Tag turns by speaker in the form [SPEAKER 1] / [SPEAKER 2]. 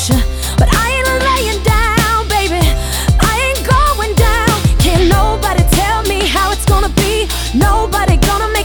[SPEAKER 1] push. But I ain't laying down, baby, I ain't going down. Can't nobody tell me how it's gonna be. Nobody gonna make